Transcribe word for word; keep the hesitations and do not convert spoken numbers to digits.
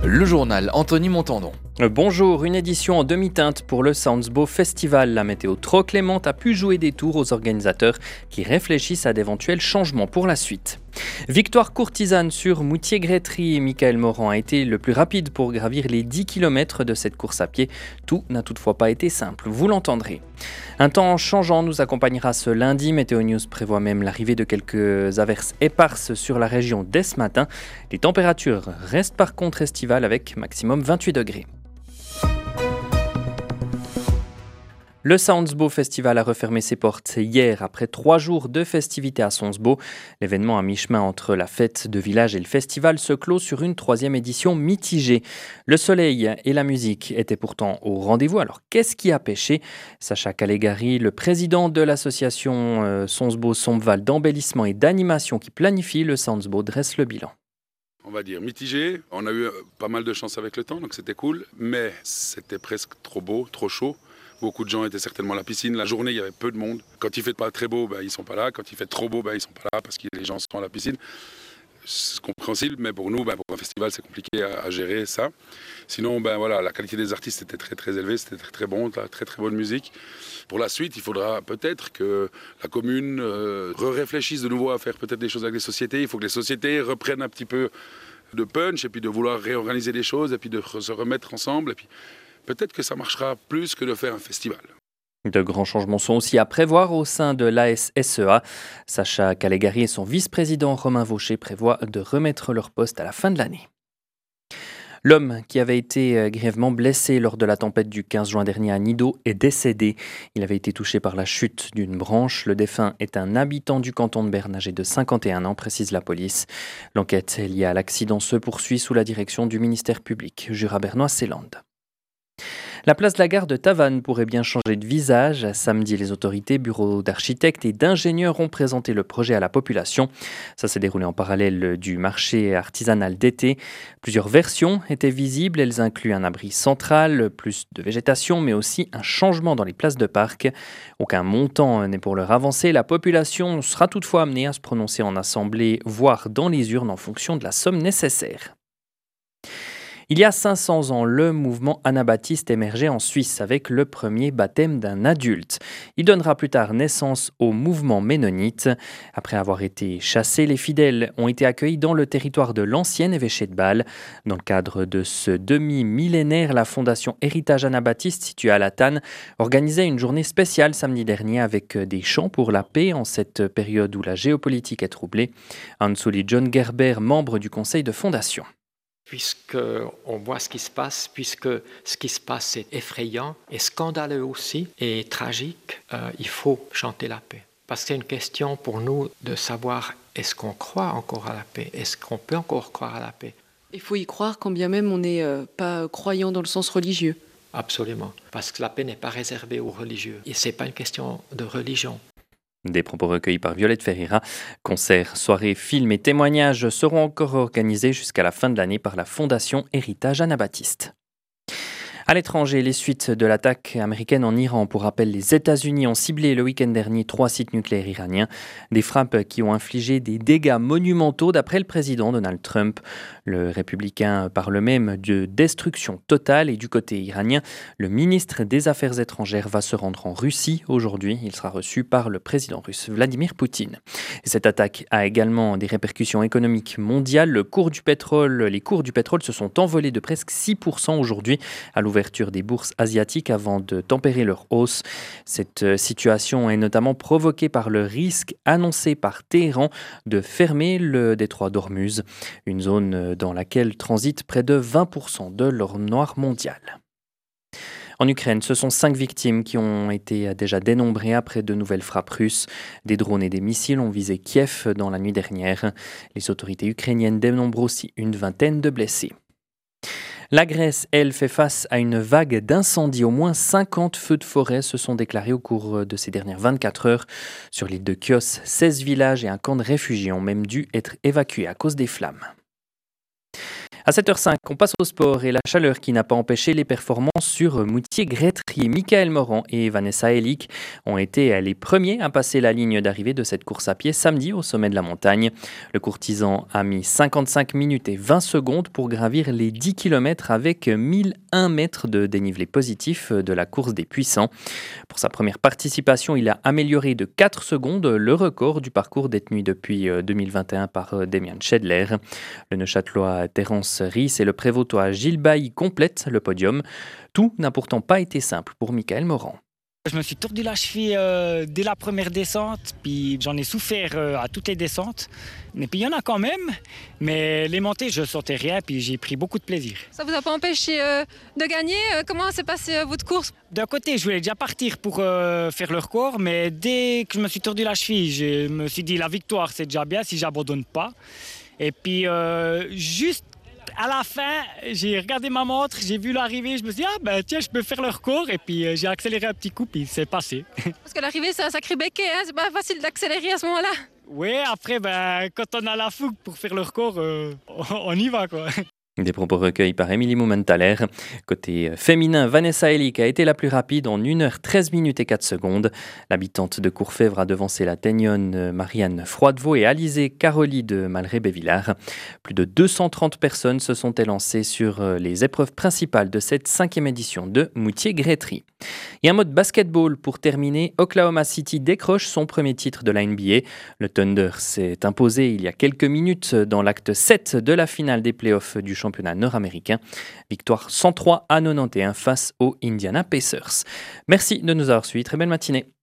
Le journal Anthony Montandon. Bonjour, une édition en demi-teinte pour le Soundsbo Festival. La météo trop clémente a pu jouer des tours aux organisateurs qui réfléchissent à d'éventuels changements pour la suite. Victoire courtisane sur Moutier-Grétry. Michael Morand a été le plus rapide pour gravir les dix kilomètres de cette course à pied. Tout n'a toutefois pas été simple, vous l'entendrez. Un temps changeant nous accompagnera ce lundi. Météo News prévoit même l'arrivée de quelques averses éparses sur la région dès ce matin. Les températures restent par contre estivales avec maximum vingt-huit degrés. Le Soundsbo Festival a refermé ses portes hier après trois jours de festivités à Soundsbo. L'événement à mi-chemin entre la fête de village et le festival se clôt sur une troisième édition mitigée. Le soleil et la musique étaient pourtant au rendez-vous. Alors qu'est-ce qui a pêché ? Sacha Calegari, le président de l'association euh, Soundsbo-Sombval d'embellissement et d'animation qui planifie le Soundsbo, dresse le bilan. On va dire mitigé. On a eu pas mal de chance avec le temps, donc c'était cool. Mais c'était presque trop beau, trop chaud. Beaucoup de gens étaient certainement à la piscine. La journée, il y avait peu de monde. Quand il fait pas très beau, ben, ils sont pas là. Quand il fait trop beau, ben, ils sont pas là parce que les gens sont à la piscine. C'est compréhensible, mais pour nous, ben, pour un festival, c'est compliqué à, à gérer ça. Sinon, ben, voilà, la qualité des artistes était très très élevée, c'était très très bon, très très bonne musique. Pour la suite, il faudra peut-être que la commune euh, réfléchisse de nouveau à faire peut-être des choses avec les sociétés. Il faut que les sociétés reprennent un petit peu de punch et puis de vouloir réorganiser les choses et puis de se remettre ensemble. Et puis, peut-être que ça marchera plus que de faire un festival. De grands changements sont aussi à prévoir au sein de l'A S S E A. Sacha Calegari et son vice-président Romain Vaucher prévoient de remettre leur poste à la fin de l'année. L'homme qui avait été grièvement blessé lors de la tempête du quinze juin dernier à Nido est décédé. Il avait été touché par la chute d'une branche. Le défunt est un habitant du canton de Berne âgé de cinquante et un ans, précise la police. L'enquête liée à l'accident se poursuit sous la direction du ministère public. Jura bernois-Seeland. La place de la gare de Tavannes pourrait bien changer de visage. Samedi, les autorités, bureaux d'architectes et d'ingénieurs ont présenté le projet à la population. Ça s'est déroulé en parallèle du marché artisanal d'été. Plusieurs versions étaient visibles. Elles incluent un abri central, plus de végétation, mais aussi un changement dans les places de parc. Aucun montant n'est pour l'heure avancé. La population sera toutefois amenée à se prononcer en assemblée, voire dans les urnes en fonction de la somme nécessaire. Il y a cinq cents ans, le mouvement anabaptiste émergeait en Suisse avec le premier baptême d'un adulte. Il donnera plus tard naissance au mouvement ménonite. Après avoir été chassés, les fidèles ont été accueillis dans le territoire de l'ancien évêché de Bâle. Dans le cadre de ce demi-millénaire, la fondation Héritage Anabaptiste, située à Latane, organisait une journée spéciale samedi dernier avec des chants pour la paix en cette période où la géopolitique est troublée. Ansuli John Gerber, membre du conseil de fondation. Puisqu'on voit ce qui se passe, puisque ce qui se passe est effrayant et scandaleux aussi et tragique, euh, il faut chanter la paix. Parce que c'est une question pour nous de savoir est-ce qu'on croit encore à la paix, est-ce qu'on peut encore croire à la paix. Il faut y croire quand bien même on n'est euh, pas croyant dans le sens religieux. Absolument, parce que la paix n'est pas réservée aux religieux et ce n'est pas une question de religion. Des propos recueillis par Violette Ferreira. Concerts, soirées, films et témoignages seront encore organisés jusqu'à la fin de l'année par la Fondation Héritage Anabaptiste. À l'étranger, les suites de l'attaque américaine en Iran. Pour rappel, les États-Unis ont ciblé le week-end dernier trois sites nucléaires iraniens. Des frappes qui ont infligé des dégâts monumentaux d'après le président Donald Trump. Le républicain parle même de destruction totale et du côté iranien, le ministre des Affaires étrangères va se rendre en Russie aujourd'hui. Il sera reçu par le président russe Vladimir Poutine. Et cette attaque a également des répercussions économiques mondiales. Le cours du pétrole, les cours du pétrole se sont envolés de presque six pour cent aujourd'hui à l'ouverture des bourses asiatiques avant de tempérer leur hausse. Cette situation est notamment provoquée par le risque annoncé par Téhéran de fermer le détroit d'Ormuz, une zone dans laquelle transitent près de vingt pour cent de l'or noir mondial. En Ukraine, ce sont cinq victimes qui ont été déjà dénombrées après de nouvelles frappes russes. Des drones et des missiles ont visé Kiev dans la nuit dernière. Les autorités ukrainiennes dénombrent aussi une vingtaine de blessés. La Grèce, elle, fait face à une vague d'incendies. Au moins cinquante feux de forêt se sont déclarés au cours de ces dernières vingt-quatre heures. Sur l'île de Chios, seize villages et un camp de réfugiés ont même dû être évacués à cause des flammes. À sept heures cinq, on passe au sport et la chaleur qui n'a pas empêché les performances sur Moutier-Grétry. Michael Morand et Vanessa Elick ont été les premiers à passer la ligne d'arrivée de cette course à pied samedi au sommet de la montagne. Le courtisan a mis cinquante-cinq minutes et vingt secondes pour gravir les dix kilomètres avec mille un mètres de dénivelé positif de la course des puissants. Pour sa première participation, il a amélioré de quatre secondes le record du parcours détenu depuis deux mille vingt et un par Damien Schedler. Le Neuchâtelois Terence Ries et le Prévôtois Gilles Bailly complètent le podium. Tout n'a pourtant pas été simple pour Michael Morand. Je me suis tordu la cheville euh, dès la première descente, puis j'en ai souffert euh, à toutes les descentes. Mais puis il y en a quand même, mais les montées, je ne sentais rien, puis j'ai pris beaucoup de plaisir. Ça vous a pas empêché euh, de gagner? Comment s'est passée euh, votre course? D'un côté, je voulais déjà partir pour euh, faire le record, mais dès que je me suis tordu la cheville, je me suis dit la victoire, c'est déjà bien si j'abandonne pas. Et puis euh, juste à la fin, j'ai regardé ma montre, j'ai vu l'arrivée, je me suis dit, ah ben tiens, je peux faire le record. Et puis euh, j'ai accéléré un petit coup, puis c'est passé. Parce que l'arrivée, c'est un sacré béquet, hein, c'est pas facile d'accélérer à ce moment-là. Oui, après, ben, quand on a la fougue pour faire le record, euh, on y va, quoi. Des propos recueillis par Émilie Moumentaler. Côté féminin, Vanessa Elick a été la plus rapide en une heure treize minutes et quatre secondes. L'habitante de Courfèvre a devancé la Teignonne Marianne Froidevaux et Alizé Caroli de Malré-Bévillard. Plus de deux cent trente personnes se sont élancées sur les épreuves principales de cette cinquième édition de Moutier-Grétry. Et un mot de basketball pour terminer. Oklahoma City décroche son premier titre de la N B A. Le Thunder s'est imposé il y a quelques minutes dans l'acte sept de la finale des playoffs du championnat nord-américain. Victoire cent trois à quatre-vingt-onze face aux Indiana Pacers. Merci de nous avoir suivis. Très belle matinée.